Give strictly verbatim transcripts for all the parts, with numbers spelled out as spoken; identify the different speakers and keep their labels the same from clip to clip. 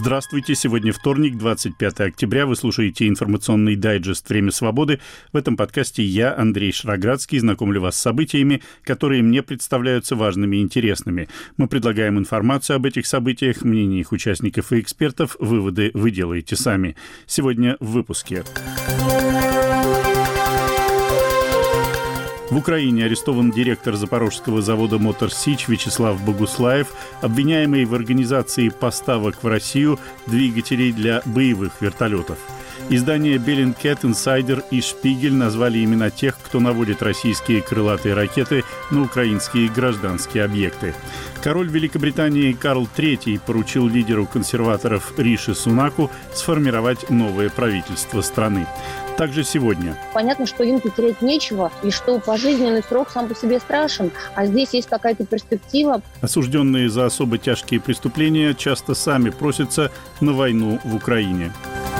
Speaker 1: Здравствуйте. Сегодня вторник, двадцать пятое октября. Вы слушаете информационный дайджест «Время свободы». В этом подкасте я, Андрей Шраградский, знакомлю вас с событиями, которые мне представляются важными и интересными. Мы предлагаем информацию об этих событиях, мнения их участников и экспертов. Выводы вы делаете сами. Сегодня в выпуске. В Украине арестован директор запорожского завода «Мотор Сич» Вячеслав Богуслаев, обвиняемый в организации поставок в Россию двигателей для боевых вертолетов. Издания Bellingcat, Insider и Шпигель назвали имена тех, кто наводит российские крылатые ракеты на украинские гражданские объекты. Король Великобритании Карл Третий поручил лидеру консерваторов Риши Сунаку сформировать новое правительство страны. Также сегодня.
Speaker 2: Понятно, что им терять нечего, и что пожизненный срок сам по себе страшен, а здесь есть какая-то перспектива.
Speaker 1: Осужденные за особо тяжкие преступления часто сами просятся на войну в Украине.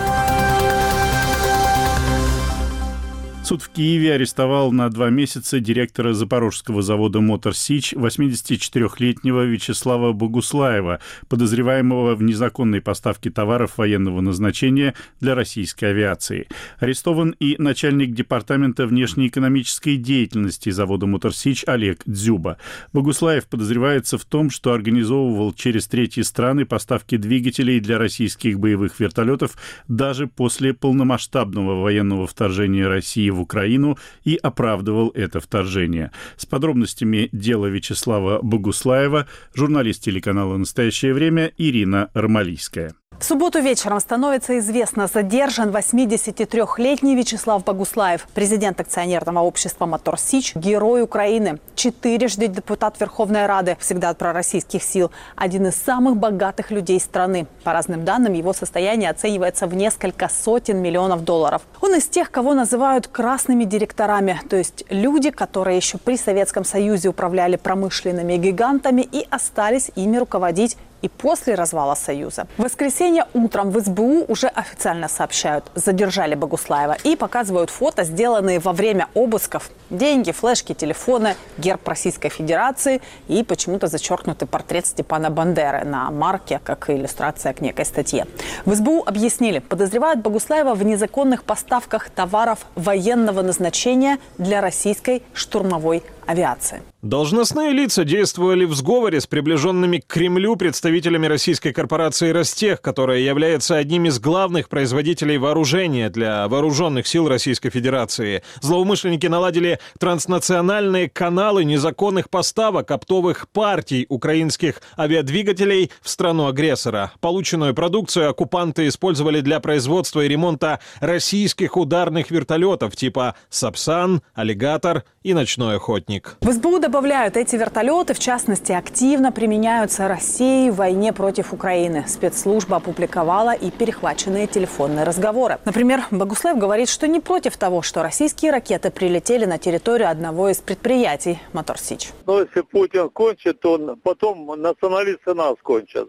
Speaker 1: Суд в Киеве арестовал на два месяца директора запорожского завода «Мотор Сич» восьмидесятичетырёхлетнего Вячеслава Богуслаева, подозреваемого в незаконной поставке товаров военного назначения для российской авиации. Арестован и начальник департамента внешнеэкономической деятельности завода «Мотор Сич» Олег Дзюба. Богуслаев подозревается в том, что организовывал через третьи страны поставки двигателей для российских боевых вертолетов даже после полномасштабного военного вторжения России в в Украину и оправдывал это вторжение. С подробностями дела Вячеслава Богуслаева журналист телеканала «Настоящее время» Ирина Армалийская.
Speaker 3: В субботу вечером становится известно, задержан восьмидесятитрёхлетний Вячеслав Богуслаев, президент акционерного общества «Мотор Сич», герой Украины, четырежды депутат Верховной Рады, всегда от пророссийских сил, один из самых богатых людей страны. По разным данным, его состояние оценивается в несколько сотен миллионов долларов. Он из тех, кого называют красными директорами, то есть люди, которые еще при Советском Союзе управляли промышленными гигантами и остались ими руководить и после развала Союза. В воскресенье утром в СБУ уже официально сообщают, задержали Богуслаева и показывают фото, сделанные во время обысков. Деньги, флешки, телефоны, герб Российской Федерации и почему-то зачеркнутый портрет Степана Бандеры на марке, как иллюстрация к некой статье. В СБУ объяснили, подозревают Богуслаева в незаконных поставках товаров военного назначения для российской штурмовой авиации.
Speaker 4: Должностные лица действовали в сговоре с приближенными к Кремлю представителями российской корпорации «Ростех», которая является одним из главных производителей вооружения для вооруженных сил Российской Федерации. Злоумышленники наладили транснациональные каналы незаконных поставок оптовых партий украинских авиадвигателей в страну-агрессора. Полученную продукцию оккупанты использовали для производства и ремонта российских ударных вертолетов типа «Сапсан», «Аллигатор» и «Ночной охотник».
Speaker 3: В СБУ добавляют, эти вертолеты, в частности, активно применяются Россией в войне против Украины. Спецслужба опубликовала и перехваченные телефонные разговоры. Например, Богуслаев говорит, что не против того, что российские ракеты прилетели на территорию одного из предприятий «Мотор Сич».
Speaker 5: Но если Путин кончит, то потом националисты нас кончат.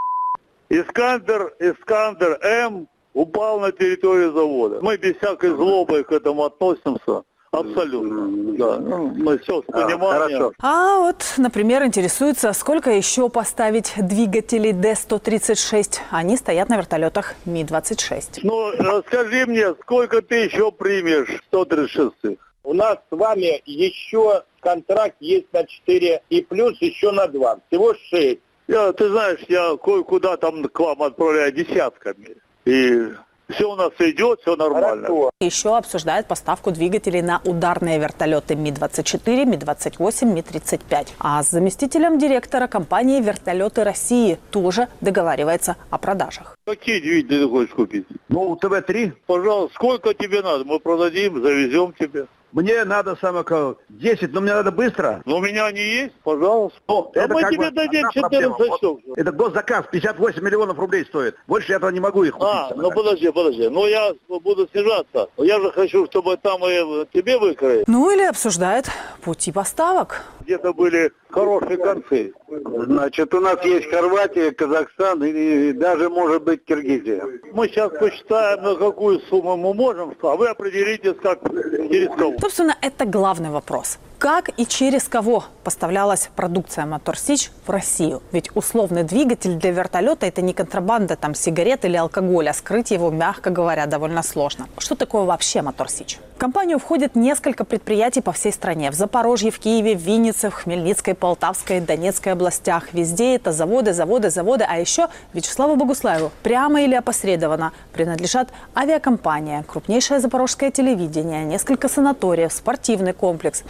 Speaker 5: Искандер, Искандер М упал на территорию завода. Мы без всякой злобы к этому относимся. Абсолютно, да. Ну, мы все с пониманием.
Speaker 3: А, а вот, например, интересуется, сколько еще поставить двигателей Д сто тридцать шесть. Они стоят на вертолетах Ми двадцать шесть.
Speaker 5: Ну, скажи мне, сколько ты еще примешь сто тридцать шесть?
Speaker 6: У нас с вами еще контракт есть на четыре и плюс еще на два. Всего шесть.
Speaker 5: Я, ты знаешь, я кое-куда там к вам отправляю десятками. И... все у нас идет, все нормально.
Speaker 6: Хорошо.
Speaker 3: Еще обсуждают поставку двигателей на ударные вертолеты Ми двадцать четыре, Ми двадцать восемь, Ми тридцать пять. А с заместителем директора компании «Вертолеты России» тоже договаривается о продажах.
Speaker 5: Какие двигатели ты хочешь купить?
Speaker 7: Ну, Тэ Вэ три.
Speaker 5: Пожалуйста, сколько тебе надо? Мы продадим, завезем тебе.
Speaker 7: Мне надо самое десять, но мне надо быстро.
Speaker 5: Но у меня они есть, пожалуйста.
Speaker 7: О,
Speaker 5: а
Speaker 7: это
Speaker 5: мы
Speaker 7: как
Speaker 5: тебе
Speaker 7: бы
Speaker 5: дадим
Speaker 7: четырнадцать
Speaker 5: штук.
Speaker 7: Вот, это госзаказ, пятьдесят восемь миллионов рублей стоит. Больше я этого не могу их купить.
Speaker 5: А, ну подожди, подожди. Ну я буду снижаться. Я же хочу, чтобы там и тебе выкроили.
Speaker 3: Ну или обсуждает пути поставок.
Speaker 5: Где-то были хорошие концы.
Speaker 6: Значит, у нас есть Хорватия, Казахстан и, и даже, может быть, Киргизия.
Speaker 5: Мы сейчас посчитаем, на какую сумму мы можем, а вы определитесь, как через кого.
Speaker 3: Собственно, это главный вопрос. Как и через кого поставлялась продукция «Мотор Сич» в Россию? Ведь условный двигатель для вертолета – это не контрабанда, там, сигарет или алкоголь, а скрыть его, мягко говоря, довольно сложно. Что такое вообще «Мотор Сич»? В компанию входит несколько предприятий по всей стране. В Запорожье, в Киеве, в Виннице, в Хмельницкой, Полтавской, Донецкой областях. Везде это заводы, заводы, заводы. А еще Вячеславу Богуслаеву прямо или опосредованно принадлежат авиакомпания, крупнейшее запорожское телевидение, несколько санаториев, спортивный комплекс.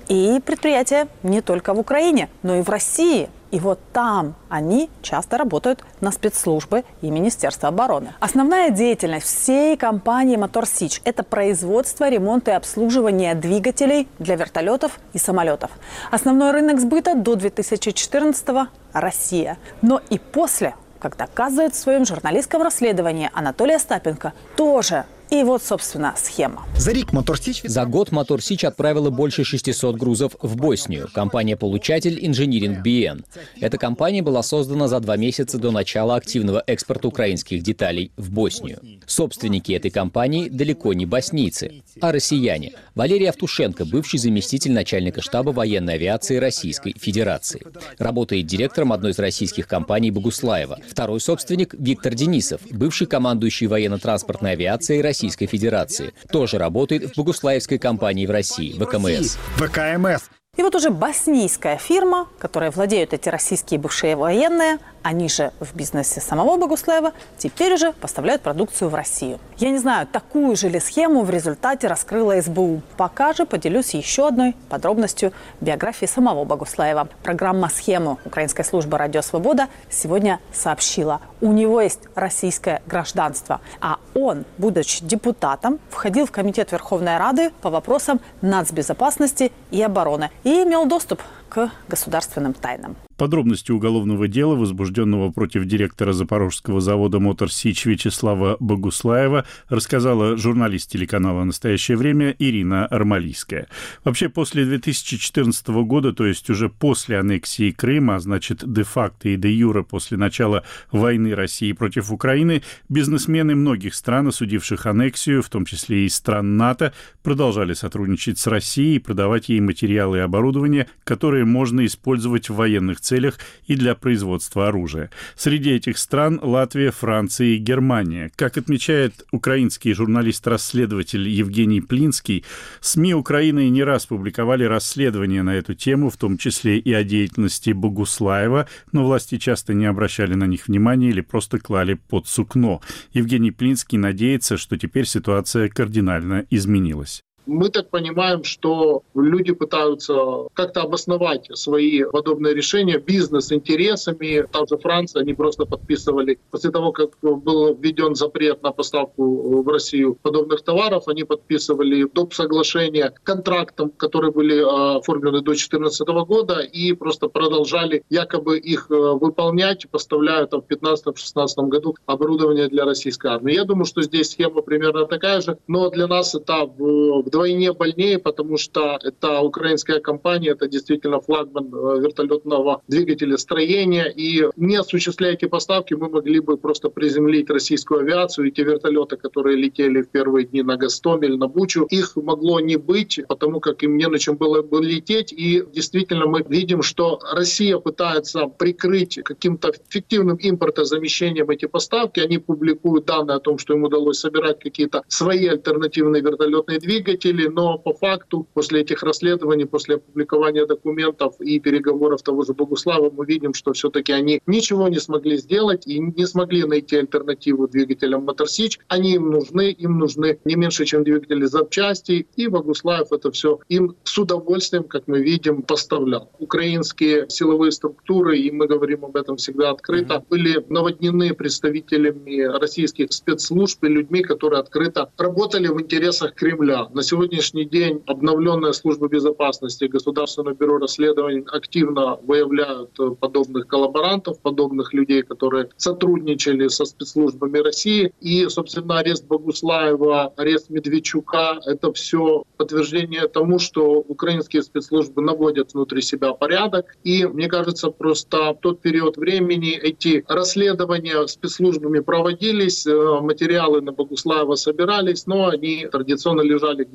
Speaker 3: И предприятия не только в Украине, но и в России. И вот там они часто работают на спецслужбы и Министерство обороны. Основная деятельность всей компании «Мотор Сич» – это производство, ремонт и обслуживание двигателей для вертолетов и самолетов. Основной рынок сбыта до две тысячи четырнадцатого – Россия. Но и после, как доказывает в своем журналистском расследовании Анатолий Остапенко, тоже. И вот, собственно, схема.
Speaker 8: За, Мотор Сич...
Speaker 9: За год «Мотор Сич» отправила больше шестисот грузов в Боснию. Компания-получатель «Инжиниринг би эн». Эта компания была создана за два месяца до начала активного экспорта украинских деталей в Боснию. Собственники этой компании далеко не боснийцы, а россияне. Валерий Автушенко, бывший заместитель начальника штаба военной авиации Российской Федерации. Работает директором одной из российских компаний Богуслаева. Второй собственник – Виктор Денисов, бывший командующий военно-транспортной авиацией России. Российской Федерации. Тоже работает в богуслаевской компании в России, ВКМС.
Speaker 8: ВКМС.
Speaker 3: И вот уже боснийская фирма, которой владеют эти российские бывшие военные, они же в бизнесе самого Богуслаева, теперь уже поставляют продукцию в Россию. Я не знаю, такую же ли схему в результате раскрыла эс бэ у. Пока же поделюсь еще одной подробностью биографии самого Богуслаева. Программа «Схему» Украинской службы «Радио Свобода» сегодня сообщила. У него есть российское гражданство, а он, будучи депутатом, входил в Комитет Верховной Рады по вопросам нацбезопасности и обороны и имел доступ к государственным тайнам.
Speaker 1: Подробности уголовного дела, возбужденного против директора запорожского завода «Мотор Сич» Вячеслава Богуслаева, рассказала журналист телеканала «Настоящее время» Ирина Армалийская. Вообще, после две тысячи четырнадцатого года, то есть уже после аннексии Крыма, а значит, де-факто и де-юре после начала войны России против Украины, бизнесмены многих стран, осудивших аннексию, в том числе и стран НАТО, продолжали сотрудничать с Россией и продавать ей материалы и оборудование, которые можно использовать в военных целях и для производства оружия. Среди этих стран Латвия, Франция и Германия. Как отмечает украинский журналист-расследователь Евгений Плинский, СМИ Украины не раз публиковали расследования на эту тему, в том числе и о деятельности Богуслаева, но власти часто не обращали на них внимания или просто клали под сукно. Евгений Плинский надеется, что теперь ситуация кардинально изменилась.
Speaker 10: Мы так понимаем, что люди пытаются как-то обосновать свои подобные решения бизнес-интересами. Та же Франция, они просто подписывали, после того, как был введен запрет на поставку в Россию подобных товаров, они подписывали доп. Соглашения к контрактам, которые были оформлены до две тысячи четырнадцатого года, и просто продолжали якобы их выполнять, поставляя там, в две тысячи пятнадцатом — две тысячи шестнадцатом году оборудование для российской армии. Я думаю, что здесь схема примерно такая же, но для нас это в вдвойне больнее, потому что это украинская компания, это действительно флагман вертолетного двигателя строения, и не осуществляя эти поставки, мы могли бы просто приземлить российскую авиацию, и те вертолеты, которые летели в первые дни на Гостомель, на Бучу, их могло не быть, потому как им не на чем было бы лететь, и действительно мы видим, что Россия пытается прикрыть каким-то фиктивным импортозамещением эти поставки, они публикуют данные о том, что им удалось собирать какие-то свои альтернативные вертолетные двигатели, но по факту после этих расследований, после опубликования документов и переговоров того же Богуслава, мы видим, что все-таки они ничего не смогли сделать и не смогли найти альтернативу двигателям «Мотор Сич». Они им нужны, им нужны не меньше, чем двигатели запчастей, и Богуслаев это все им с удовольствием, как мы видим, поставлял. Украинские силовые структуры, и мы говорим об этом всегда открыто, были наводнены представителями российских спецслужб и людьми, которые открыто работали в интересах Кремля. На сегодняшний день обновленная служба безопасности и Государственное бюро расследований активно выявляют подобных коллаборантов, подобных людей, которые сотрудничали со спецслужбами России. И, собственно, арест Богуслаева, арест Медведчука — это все подтверждение тому, что украинские спецслужбы наводят внутри себя порядок. И, мне кажется, просто в тот период времени эти расследования спецслужбами проводились, материалы на Богуслаева собирались, но они традиционно лежали где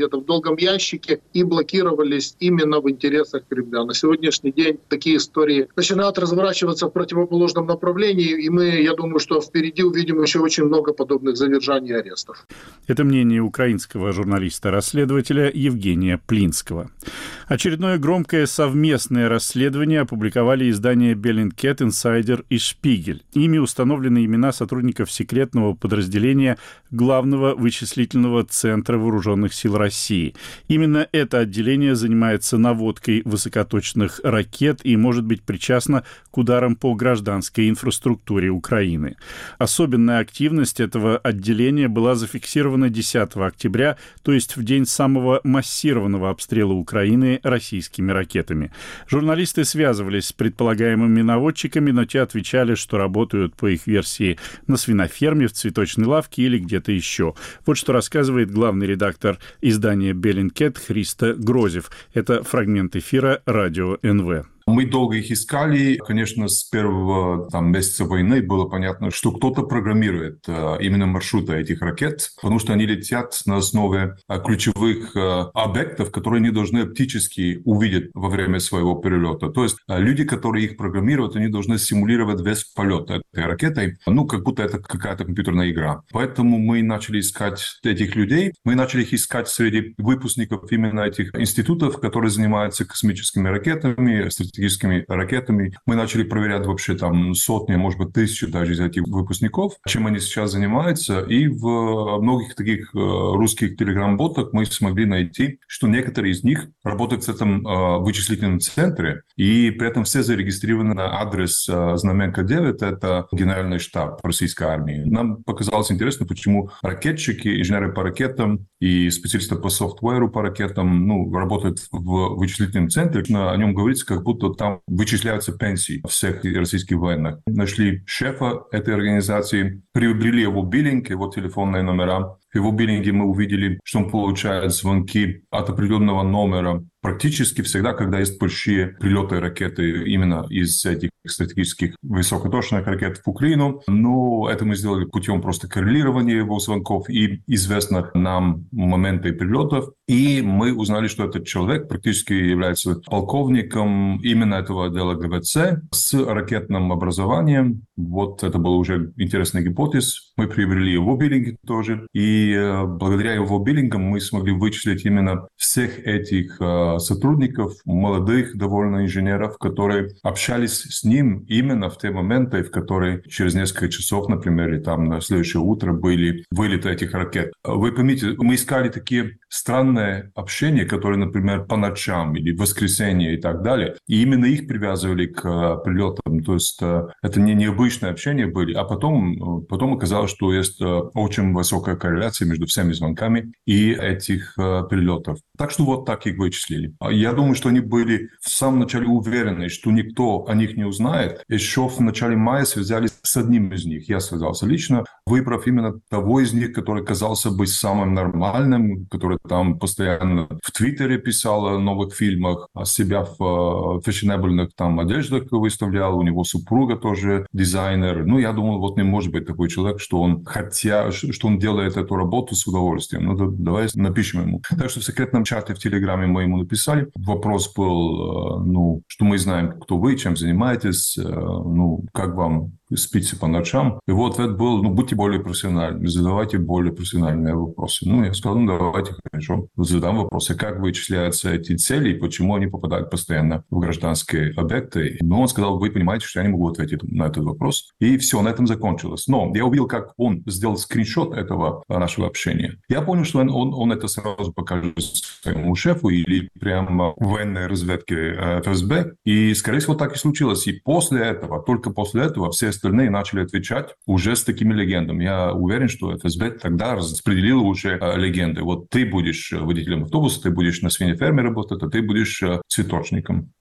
Speaker 10: где-то в долгом ящике и блокировались именно в интересах Кремля. На сегодняшний день такие истории начинают разворачиваться в противоположном направлении, и мы, я думаю, что впереди увидим еще очень много подобных задержаний и арестов.
Speaker 1: Это мнение украинского журналиста-расследователя Евгения Плинского. Очередное громкое совместное расследование опубликовали издания Bellingcat, Insider и Шпигель. Ими установлены имена сотрудников секретного подразделения Главного вычислительного центра Вооруженных сил России. Именно это отделение занимается наводкой высокоточных ракет и может быть причастно к ударам по гражданской инфраструктуре Украины. Особенная активность этого отделения была зафиксирована десятого октября, то есть в день самого массированного обстрела Украины российскими ракетами. Журналисты связывались с предполагаемыми наводчиками, но те отвечали, что работают, по их версии, на свиноферме, в цветочной лавке или где-то еще. Вот что рассказывает главный редактор издания Bellingcat Христо Грозев. Это фрагмент эфира радио эн вэ.
Speaker 8: Мы долго их искали. Конечно, с первого там, месяца войны было понятно, что кто-то программирует э, именно маршруты этих ракет, потому что они летят на основе э, ключевых э, объектов, которые они должны оптически увидеть во время своего перелета. То есть э, люди, которые их программируют, они должны симулировать весь полет этой ракетой, ну, как будто это какая-то компьютерная игра. Поэтому мы начали искать этих людей. Мы начали их искать среди выпускников именно этих институтов, которые занимаются космическими ракетами, стратегическими ракетами. Мы начали проверять вообще там сотни, может быть, тысячи даже из этих выпускников, чем они сейчас занимаются. И в многих таких русских телеграм-ботах мы смогли найти, что некоторые из них работают в этом вычислительном центре, и при этом все зарегистрированы на адрес Знаменка девять, это генеральный штаб российской армии. Нам показалось интересно, почему ракетчики, инженеры по ракетам и специалисты по софтверу по ракетам ну, работают в вычислительном центре. О нем говорится, как будто там вычисляются пенсии всех российских военных. Нашли шефа этой организации, приобрели его биллинг, его телефонные номера. В его биллинге мы увидели, что он получает звонки от определенного номера практически всегда, когда есть большие прилеты ракеты именно из этих стратегических высокоточных ракет в Украину. Но это мы сделали путем просто коррелирования его звонков и известных нам моменты прилетов. И мы узнали, что этот человек практически является полковником именно этого отдела гэ вэ цэ с ракетным образованием. Вот это был уже интересный гипотез. Мы приобрели его биллинги тоже. И благодаря его биллингам мы смогли вычислить именно всех этих сотрудников, молодых довольно инженеров, которые общались с ним именно в те моменты, в которые через несколько часов, например, или там на следующее утро были вылеты этих ракет. Вы поймите, мы искали такие странные общения, которые, например, по ночам или в воскресенье и так далее, и именно их привязывали к прилетам. То есть это не необычные общения были, а потом, потом оказалось, что есть очень высокая корреляция между всеми звонками и этих прилетов. Так что вот так их вычислили. Я думаю, что они были в самом начале уверены, что никто о них не узнает. Еще в начале мая связались с одним из них. Я связался лично, выбрав именно того из них, который казался быть самым нормальным, который там постоянно в Твиттере писал о новых фильмах, а себя в фешенебельных там одеждах выставлял. У него супруга тоже дизайнер. Ну, я думал, вот не может быть такой человек, что он хотя, что он делает эту работу с удовольствием. Ну, давай напишем ему. Так что в секретном чате в Телеграме мы ему написали. Вопрос был, ну, что мы знаем, кто вы, чем занимаетесь, ну, как вам спите по ночам. И вот ответ был, ну, будьте более профессиональными, задавайте более профессиональные вопросы. Ну, я сказал, ну, давайте, хорошо, задам вопросы, как вычисляются эти цели и почему они попадают постоянно в гражданские объекты. Но он сказал, вы понимаете, что я не могу ответить на этот вопрос. И все, на этом закончилось. Но я увидел, как он сделал скриншот этого нашего общения. Я понял, что он, он, он это сразу покажет своему шефу или прямо военной разведке эф эс бэ. И, скорее всего, так и случилось. И после этого, только после этого, все остальные начали отвечать уже с такими легендами. Я уверен, что эф эс бэ тогда распределила уже э, легенды. Вот ты будешь водителем автобуса, ты будешь на свинеферме работать, а ты будешь э, цветочником.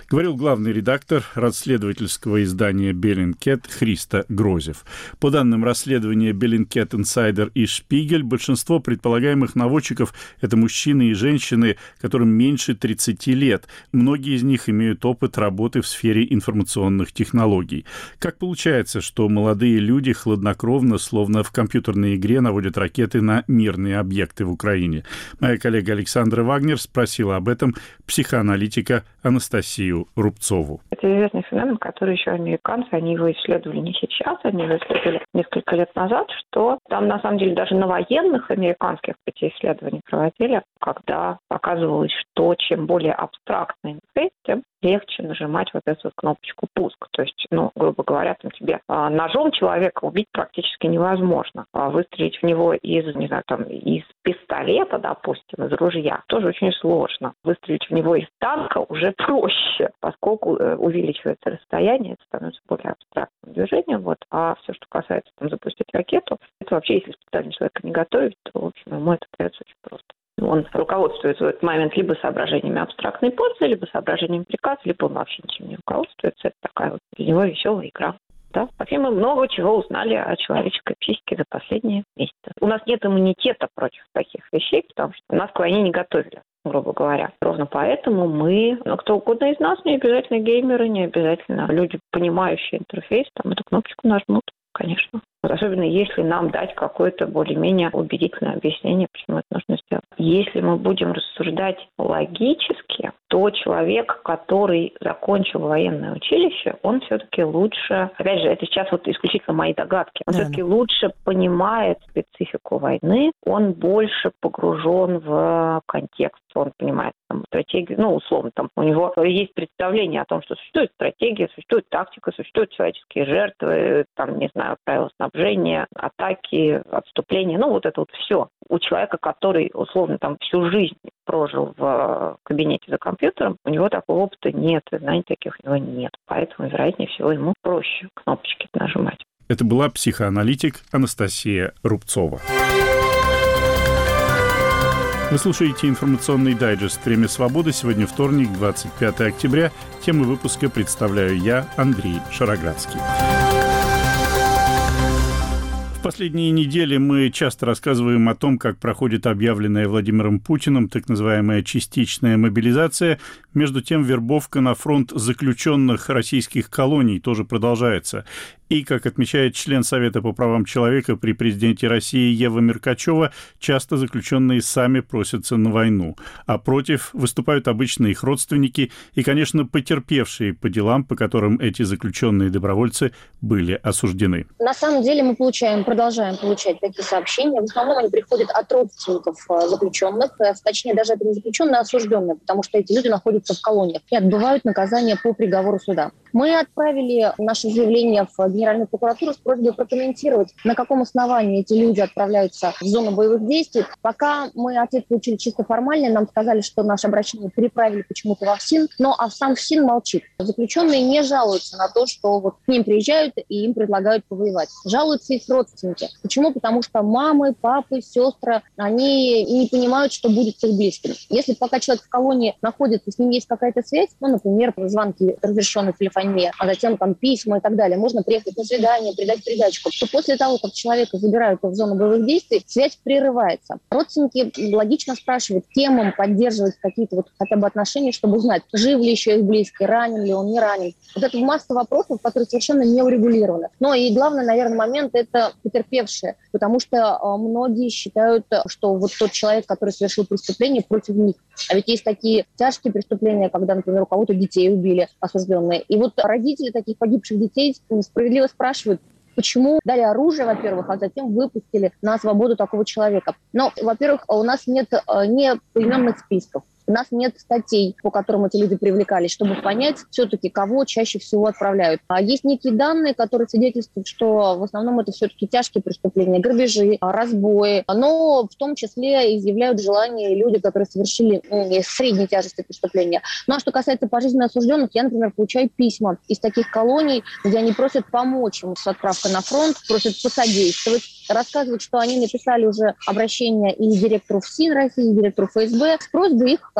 Speaker 1: Говорил главный редактор расследовательского издания «Беллинкет» Христо Грозев. По данным расследования «Беллинкет Инсайдер» и «Шпигель», большинство предполагаемых наводчиков – это мужчины и женщины, которым меньше тридцати лет. Многие из них имеют опыт работы в сфере информационных технологий. Как получается, что молодые люди хладнокровно, словно в компьютерной игре, наводят ракеты на мирные объекты в Украине? Моя коллега Александра Вагнер спросила об этом психоаналитика Анастасию Рубцову.
Speaker 11: Это известный феномен, который еще американцы, они его исследовали не сейчас, они его исследовали несколько лет назад, что там на самом деле даже на военных американских эти исследования проводили, когда показывалось, что чем более абстрактный интерфейс, тем легче нажимать вот эту вот кнопочку «пуск». То есть, ну, грубо говоря, там тебе а, ножом человека убить практически невозможно. А выстрелить в него из, не знаю, там, из пистолета, допустим, из ружья, тоже очень сложно. Выстрелить в него из танка уже проще, поскольку э, увеличивается расстояние, это становится более абстрактным движением. Вот. А все, что касается там, запустить ракету, это вообще, если специально человека не готовить, то, в общем, ему это дается очень просто. Он руководствуется в этот момент либо соображениями абстрактной пользы, либо соображениями приказа, либо он вообще ничем не руководствуется. Это такая вот для него веселая игра. Да? Вообще мы много чего узнали о человеческой психике за последние месяцы. У нас нет иммунитета против таких вещей, потому что нас к войне не готовили, грубо говоря. Ровно поэтому мы, ну, кто угодно из нас, не обязательно геймеры, не обязательно люди, понимающие интерфейс, там эту кнопочку нажмут, конечно. Вот особенно если нам дать какое-то более-менее убедительное объяснение, почему это нужно сделать. Если мы будем рассуждать логически, то человек, который закончил военное училище, он все-таки лучше, опять же, это сейчас вот исключительно мои догадки, он да, все-таки да. лучше понимает специфику войны, он больше погружен в контекст, он понимает там, стратегию, ну, условно, там у него есть представление о том, что существует стратегия, существует тактика, существуют человеческие жертвы, там, не знаю, правила снабжения, атаки, отступления, ну, вот это вот все. У человека, который, условно, там всю жизнь прожил в кабинете за компьютером, у него такого опыта нет, знаний таких у него нет. Поэтому, вероятнее всего, ему проще кнопочки нажимать.
Speaker 1: Это была психоаналитик Анастасия Рубцова. Вы слушаете информационный дайджест «Время свободы». Сегодня вторник, двадцать пятое октября. Темы выпуска представляю я, Андрей Шароградский. В последние недели мы часто рассказываем о том, как проходит объявленная Владимиром Путиным так называемая частичная мобилизация. Между тем, вербовка на фронт заключенных российских колоний тоже продолжается. И, как отмечает член Совета по правам человека при президенте России Ева Меркачева, часто заключенные сами просятся на войну. А против выступают обычно их родственники и, конечно, потерпевшие по делам, по которым эти заключенные добровольцы были осуждены.
Speaker 2: На самом деле мы получаем, продолжаем получать такие сообщения. В основном они приходят от родственников заключенных, точнее, даже это не заключенные, а осужденные, потому что эти люди находятся в колониях и отбывают наказание по приговору суда. Мы отправили наше заявление в Генеральную прокуратуру с просьбой прокомментировать, на каком основании эти люди отправляются в зону боевых действий. Пока мы ответ получили чисто формально, нам сказали, что наше обращение переправили почему-то во ФСИН, но а сам ФСИН молчит. Заключенные не жалуются на то, что вот к ним приезжают и им предлагают повоевать. Жалуются их родственники. Почему? Потому что мамы, папы, сестры, они не понимают, что будет с их близкими. Если пока человек в колонии находится, с ним есть какая-то связь, ну, например, звонки, разрешенные телефон, а затем там письма и так далее. Можно приехать на свидание, придать передачку. То после того, как человека забирают в зону боевых действий, связь прерывается. Родственники логично спрашивают, кем им поддерживать какие-то вот хотя бы отношения, чтобы узнать, жив ли еще их близкий, ранен ли он, не ранен. Вот это масса вопросов, которые совершенно не урегулированы. Но и главный, наверное, момент – это потерпевшие, потому что многие считают, что вот тот человек, который совершил преступление, против них. А ведь есть такие тяжкие преступления, когда, например, у кого-то детей убили осужденные. И вот родители таких погибших детей справедливо спрашивают, почему дали оружие, во-первых, а затем выпустили на свободу такого человека. Но, во-первых, у нас нет не поименных списков. У нас нет статей, по которым эти люди привлекались, чтобы понять все-таки, кого чаще всего отправляют. А есть некие данные, которые свидетельствуют, что в основном это все-таки тяжкие преступления, грабежи, разбои, но в том числе изъявляют желание люди, которые совершили средней тяжести преступления. Ну а что касается пожизненно осужденных, я, например, получаю письма из таких колоний, где они просят помочь им с отправкой на фронт, просят посодействовать, рассказывают, что они написали уже обращение и директору ФСИН России, и директору ФСБ с просьбой их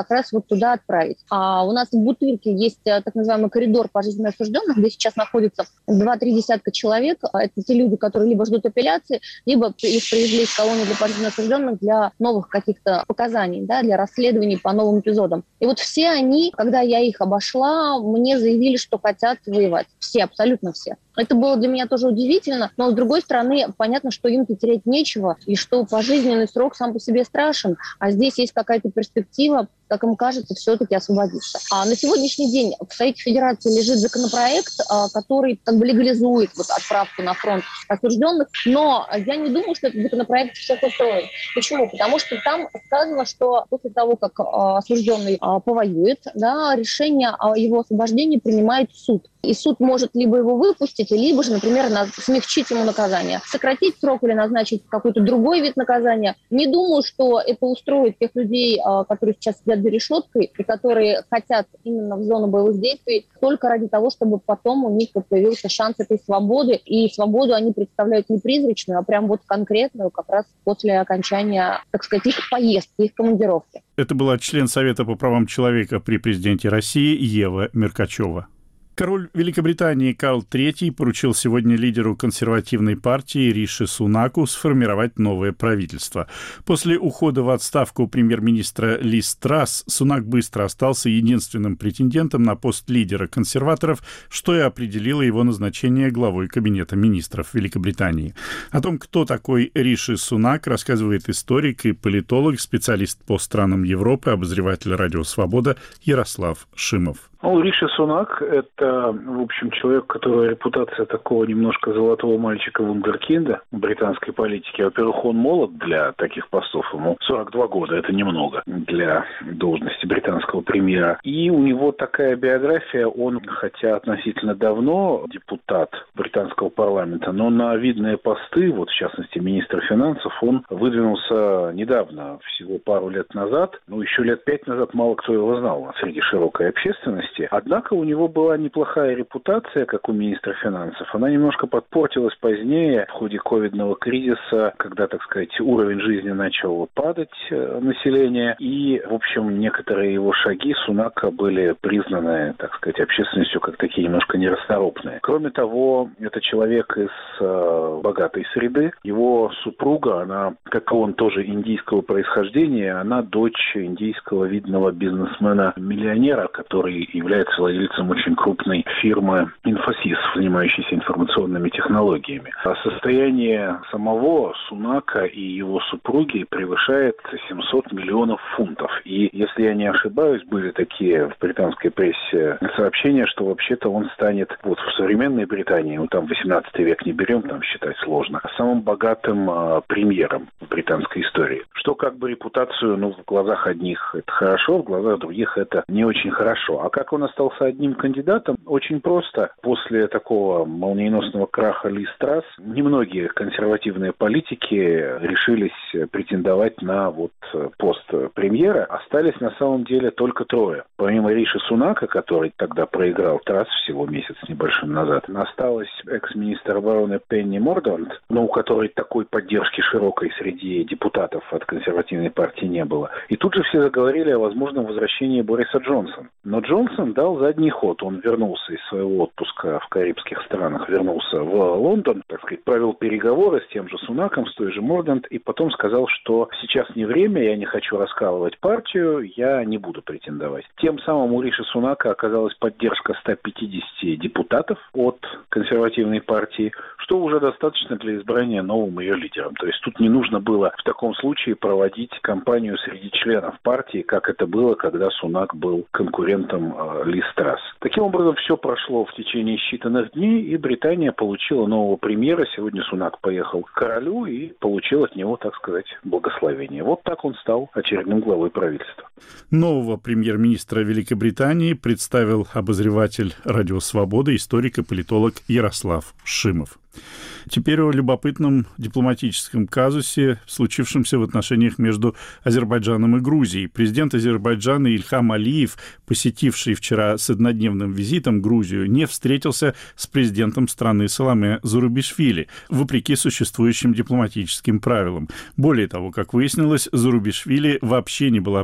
Speaker 2: как раз вот туда отправить. А у нас в Бутырке есть так называемый коридор пожизненно осужденных, где сейчас находится два-три десятка человек. Это те люди, которые либо ждут апелляции, либо их привезли из колонии для пожизненно осужденных для новых каких-то показаний, да, для расследований по новым эпизодам. И вот все они, когда я их обошла, мне заявили, что хотят воевать. Все, абсолютно все. Это было для меня тоже удивительно, но, с другой стороны, понятно, что им-то терять нечего, и что пожизненный срок сам по себе страшен, а здесь есть какая-то перспектива, как им кажется, все-таки освободиться. А на сегодняшний день в Совете Федерации лежит законопроект, который как бы легализует вот отправку на фронт осужденных, но я не думаю, что этот законопроект всех устроит. Почему? Потому что там сказано, что после того, как осужденный повоюет, да, решение о его освобождении принимает суд. И суд может либо его выпустить, либо же, например, смягчить ему наказание. Сократить срок или назначить какой-то другой вид наказания. Не думаю, что это устроит тех людей, которые сейчас сидят за решеткой, и которые хотят именно в зону боевых действий только ради того, чтобы потом у них появился шанс этой свободы. И свободу они представляют не призрачную, а прям вот конкретную, как раз после окончания, так сказать, их поездки, их командировки.
Speaker 1: Это была член Совета по правам человека при президенте России Ева Меркачева. Король Великобритании Карл третий поручил сегодня лидеру консервативной партии Риши Сунаку сформировать новое правительство. После ухода в отставку премьер-министра Лиз Трасс Сунак быстро остался единственным претендентом на пост лидера консерваторов, что и определило его назначение главой Кабинета министров Великобритании. О том, кто такой Риши Сунак, рассказывает историк и политолог, специалист по странам Европы, обозреватель «Радио Свобода» Ярослав Шимов.
Speaker 12: Ну, Риши Сунак – это, в общем, человек, у которого репутация такого немножко золотого мальчика-вундеркинда в британской политике. Во-первых, он молод для таких постов, ему сорок два года, это немного для должности британского премьера. И у него такая биография, он, хотя относительно давно депутат британского парламента, но на видные посты, вот в частности министр финансов, он выдвинулся недавно, всего пару лет назад. Ну, еще лет пять назад мало кто его знал среди широкой общественности. Однако у него была неплохая репутация, как у министра финансов. Она немножко подпортилась позднее, в ходе ковидного кризиса, когда, так сказать, уровень жизни начал падать населения. И, в общем, некоторые его шаги Сунака были признаны, так сказать, общественностью как такие немножко нерасторопные. Кроме того, это человек из э, богатой среды. Его супруга, она, как и он, тоже индийского происхождения. Она дочь индийского видного бизнесмена-миллионера, который является владельцем очень крупной фирмы Infosys, занимающейся информационными технологиями. А состояние самого Сунака и его супруги превышает семьсот миллионов фунтов. И, если я не ошибаюсь, были такие в британской прессе сообщения, что вообще-то он станет вот в современной Британии, ну там восемнадцатый век не берем, там считать сложно, самым богатым а, премьером в британской истории. Что как бы репутацию, ну, в глазах одних это хорошо, в глазах других это не очень хорошо. А как он остался одним кандидатом? Очень просто. После такого молниеносного краха Лиз Трасс немногие консервативные политики решились претендовать на вот пост премьера. Остались на самом деле только трое. Помимо Риши Сунака, который тогда проиграл Трасс всего месяц небольшим назад, осталась экс-министр обороны Пенни Мордант, но у которой такой поддержки широкой среди депутатов от консервативной партии не было. И тут же все заговорили о возможном возвращении Бориса Джонсона. Но Джонсон дал задний ход. Он вернулся из своего отпуска в карибских странах, вернулся в Лондон, так сказать, провел переговоры с тем же Сунаком, с той же Мордант, и потом сказал, что сейчас не время, я не хочу раскалывать партию, я не буду претендовать. Тем самым у Риши Сунака оказалась поддержка ста пятидесяти депутатов от консервативной партии, что уже достаточно для избрания новым ее лидером. То есть тут не нужно было в таком случае проводить кампанию среди членов партии, как это было, когда Сунак был конкурентом э, Лиз Трасс. Таким образом, все прошло в течение считанных дней, и Британия получила нового премьера. Сегодня Сунак поехал к королю и получил от него, так сказать, благословение. Вот так он стал очередным главой правительства.
Speaker 1: Нового премьер-министра Великобритании представил обозреватель «Радио Свобода», историк и политолог Ярослав Шимов. Теперь о любопытном дипломатическом казусе, случившемся в отношениях между Азербайджаном и Грузией. Президент Азербайджана Ильхам Алиев, посетивший вчера с однодневным визитом Грузию, не встретился с президентом страны Саломе Зурабишвили, вопреки существующим дипломатическим правилам. Более того, как выяснилось, Зурабишвили вообще не была проинформирована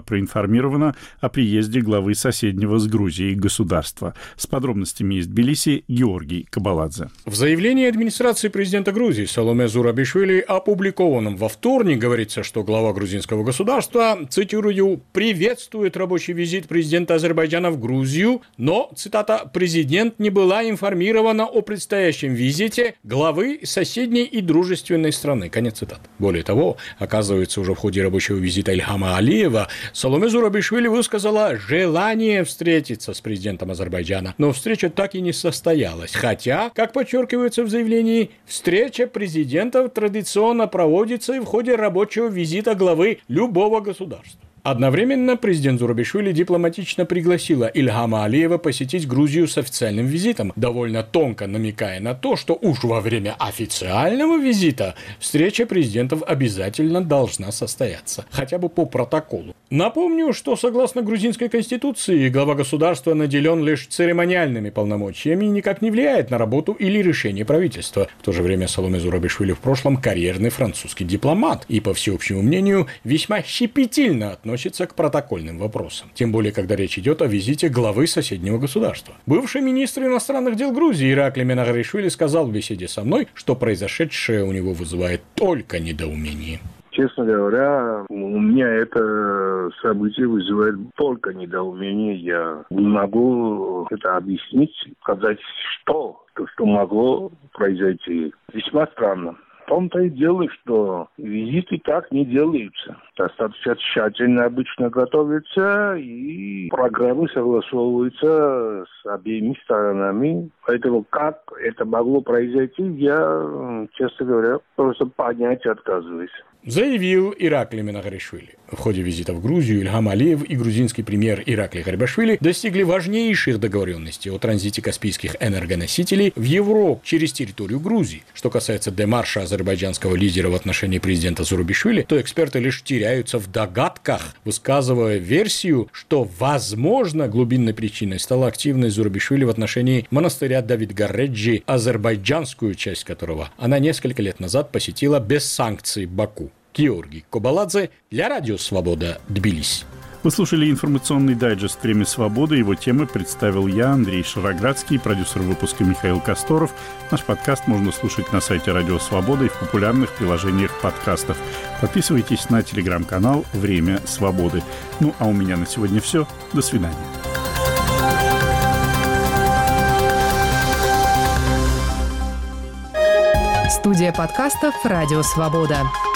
Speaker 1: проинформирована о приезде главы соседнего с Грузией государства. С подробностями из Тбилиси Георгий Кабаладзе.
Speaker 13: В заявлении администрации президента Грузии Саломе Зурабишвили, опубликованном во вторник, говорится, что глава грузинского государства, цитирую, «приветствует рабочий визит президента Азербайджана в Грузию, но, цитата, президент не была информирована о предстоящем визите главы соседней и дружественной страны». Конец цитаты. Более того, оказывается, уже в ходе рабочего визита Ильхама Алиева Саломе Зурабишвили высказала желание встретиться с президентом Азербайджана, но встреча так и не состоялась. Хотя, как подчеркивается в заявлении, встреча президентов традиционно проводится и в ходе рабочего визита главы любого государства. Одновременно президент Зурабишвили дипломатично пригласила Ильхама Алиева посетить Грузию с официальным визитом, довольно тонко намекая на то, что уж во время официального визита встреча президентов обязательно должна состояться, хотя бы по протоколу. Напомню, что согласно грузинской конституции глава государства наделен лишь церемониальными полномочиями и никак не влияет на работу или решение правительства. В то же время Саломе Зурабишвили в прошлом карьерный французский дипломат и, по всеобщему мнению, весьма щепетильно относится относится к протокольным вопросам. Тем более, когда речь идет о визите главы соседнего государства. Бывший министр иностранных дел Грузии Ираклий Минагаришвили сказал в беседе со мной, что произошедшее у него вызывает только недоумение.
Speaker 14: Честно говоря, у меня это событие вызывает только недоумение. Я не могу это объяснить, сказать, что, что могло произойти. Весьма странно. В том-то и дело, что визиты так не делаются. Достаточно тщательно обычно готовятся, и программы согласовываются с обеими сторонами. Поэтому как это могло произойти, я, честно говоря, просто понять отказываюсь.
Speaker 13: Заявил Ираклий Минагаришвили. В ходе визита в Грузию Ильхам Алиев и грузинский премьер Ираклий Гарибашвили достигли важнейших договоренностей о транзите каспийских энергоносителей в Европу через территорию Грузии. Что касается демарша азербайджанского лидера в отношении президента Зурабишвили, то эксперты лишь теряются в догадках, высказывая версию, что, возможно, глубинной причиной стала активность Зурабишвили в отношении монастыря Давид-Гареджи, азербайджанскую часть которого она несколько лет назад посетила без санкций Баку. Георгий Кабаладзе для Радио Свобода, Тбилиси.
Speaker 1: Вы слушали информационный дайджест «Время свободы». Его темы представил я, Андрей Шароградский, продюсер выпуска Михаил Косторов. Наш подкаст можно слушать на сайте Радио Свобода и в популярных приложениях подкастов. Подписывайтесь на телеграм-канал «Время свободы». Ну, а у меня на сегодня все. До свидания.
Speaker 15: Студия подкастов «Радио Свобода».